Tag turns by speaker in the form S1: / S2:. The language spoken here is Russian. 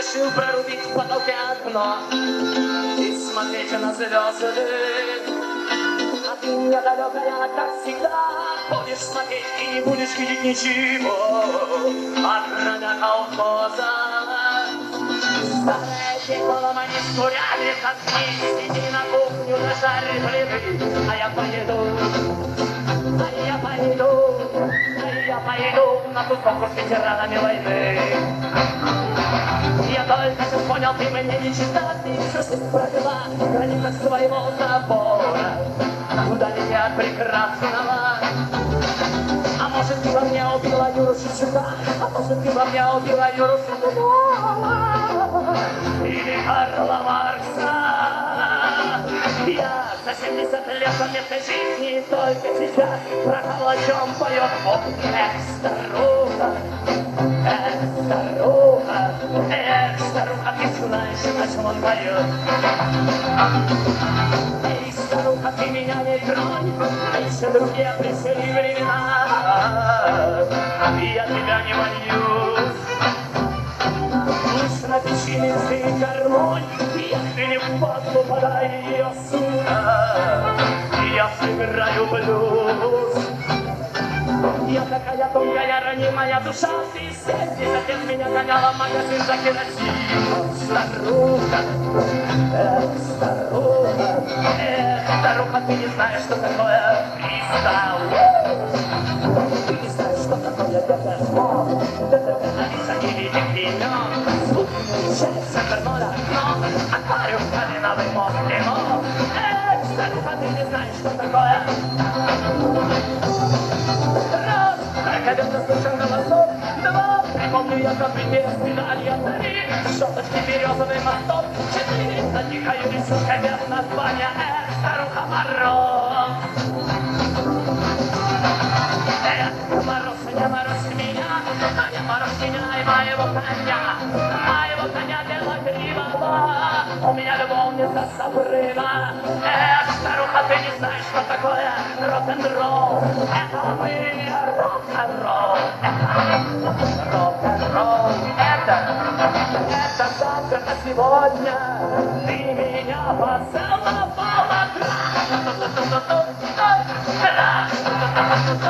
S1: решил прорубить в потолке окно и смотреть на звезды. А ты недалекая, как всегда, будешь смотреть и не будешь видеть ничего, охрана колхоза. Старая дева ломани с курями, как ни сиди на кухню, зажарь блины, а я поеду на тусовку с ветеранами войны. Я только что понял, ты мне не чита, ты всю жизнь провела в границах своего забора, куда летят прекрасного. А может, ты во мне убила Юру Шевчука, а может, ты во мне убила Юру Шевчука или Карла Маркса. Я за 70 лет совместной жизни только сейчас про калачом поет. О, старуха, старуха, старуха, ты знаешь, о чем он поет. Эй, старуха, ты меня не тронь, еще другие пришли времена, я тебя не боюсь. Лишь на печи ты гармонь, если не впаду, подай ее сюда, я сыграю блюз. Я такая тонкая, ранимая душа, ты 70 лет меня гоняла в магазин за керосином. Старуха, старуха, старуха, ты не знаешь, что такое фристайл. Ты не знаешь, что такое ДТП, Алиса или Дикинён. Звук часть вернула, но аквариум, калиновый мост, лимон. Старуха, ты не знаешь, что такое. Когда слышал голосов, два, припомню я за пример педалья, три, щеточки березовый мостов, четыре, на тихою рисункой без названия, старуха Мороз. Мороз меня, мороз меня и моего коня белого кривого, у меня любовница Сабрина. Старуха, ты не знаешь, что такое рок-н-ролл, это мы. Рок-н-ролл, это завтра, а сегодня ты меня поцеловала.